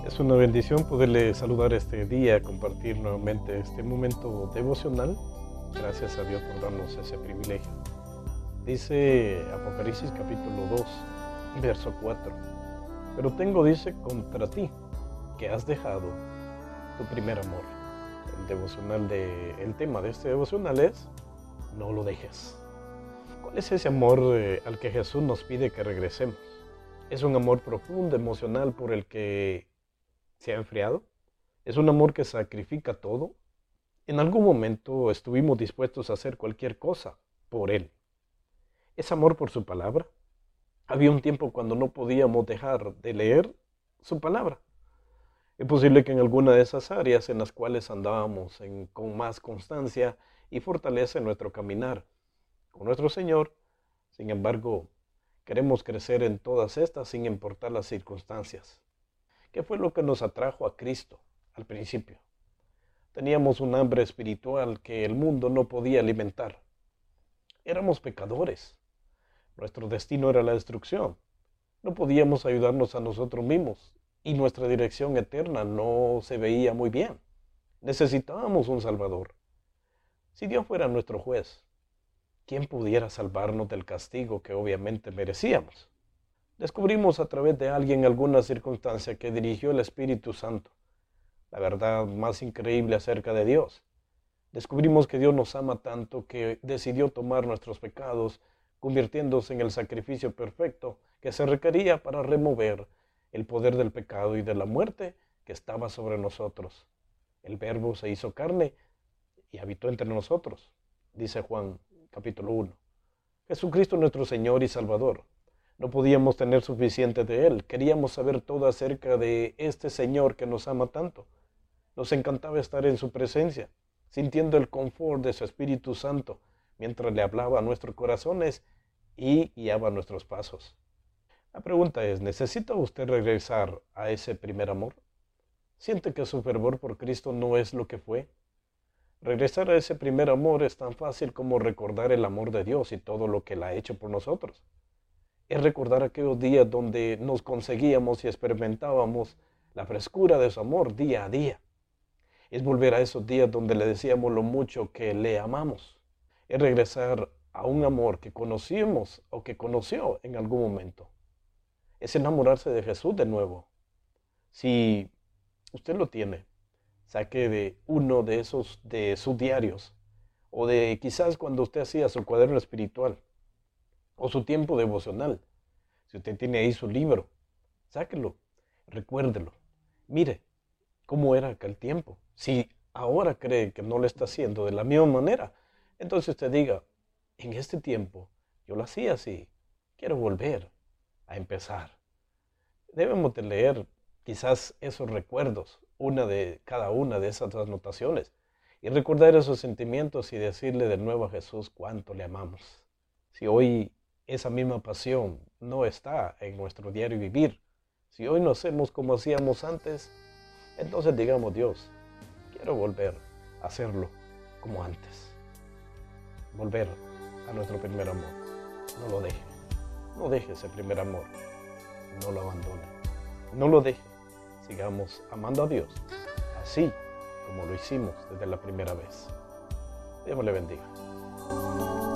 Es una bendición poderle saludar este día, compartir nuevamente este momento devocional. Gracias a Dios por darnos ese privilegio. Dice Apocalipsis capítulo 2, verso 4. Pero tengo, dice, contra ti, que has dejado tu primer amor. El tema de este devocional es, no lo dejes. ¿Cuál es ese amor al que Jesús nos pide que regresemos? Es un amor profundo, emocional, por el que se ha enfriado. Es un amor que sacrifica todo. En algún momento estuvimos dispuestos a hacer cualquier cosa por Él. Es amor por su palabra. Había un tiempo cuando no podíamos dejar de leer su palabra. Es posible que en alguna de esas áreas en las cuales andábamos con más constancia y fortaleza en nuestro caminar con nuestro Señor, sin embargo, queremos crecer en todas estas sin importar las circunstancias. ¿Qué fue lo que nos atrajo a Cristo al principio? Teníamos un hambre espiritual que el mundo no podía alimentar. Éramos pecadores. Nuestro destino era la destrucción. No podíamos ayudarnos a nosotros mismos y nuestra dirección eterna no se veía muy bien. Necesitábamos un Salvador. Si Dios fuera nuestro juez, ¿quién pudiera salvarnos del castigo que obviamente merecíamos? Descubrimos a través de alguien alguna circunstancia que dirigió el Espíritu Santo, la verdad más increíble acerca de Dios. Descubrimos que Dios nos ama tanto que decidió tomar nuestros pecados, convirtiéndose en el sacrificio perfecto que se requería para remover el poder del pecado y de la muerte que estaba sobre nosotros. El Verbo se hizo carne y habitó entre nosotros, dice Juan capítulo 1. Jesucristo nuestro Señor y Salvador. No podíamos tener suficiente de Él. Queríamos saber todo acerca de este Señor que nos ama tanto. Nos encantaba estar en su presencia, sintiendo el confort de su Espíritu Santo, mientras le hablaba a nuestros corazones y guiaba nuestros pasos. La pregunta es, ¿necesita usted regresar a ese primer amor? ¿Siente que su fervor por Cristo no es lo que fue? Regresar a ese primer amor es tan fácil como recordar el amor de Dios y todo lo que Él ha hecho por nosotros. Es recordar aquellos días donde nos conseguíamos y experimentábamos la frescura de su amor día a día. Es volver a esos días donde le decíamos lo mucho que le amamos. Es regresar a un amor que conocimos o que conoció en algún momento. Es enamorarse de Jesús de nuevo. Si usted lo tiene, saque de uno de esos de sus diarios o de quizás cuando usted hacía su cuaderno espiritual o su tiempo devocional. Si usted tiene ahí su libro, sáquelo, recuérdelo. Mire cómo era aquel tiempo. Si ahora cree que no lo está haciendo de la misma manera, entonces usted diga, en este tiempo yo lo hacía así, quiero volver a empezar. Debemos de leer quizás esos recuerdos, cada una de esas anotaciones, y recordar esos sentimientos y decirle de nuevo a Jesús cuánto le amamos. Si hoy esa misma pasión no está en nuestro diario vivir, si hoy no hacemos como hacíamos antes, entonces digamos, Dios, quiero volver a hacerlo como antes. Volver a nuestro primer amor. No lo deje. No deje ese primer amor. No lo abandone. No lo deje. Sigamos amando a Dios, así como lo hicimos desde la primera vez. Dios le bendiga.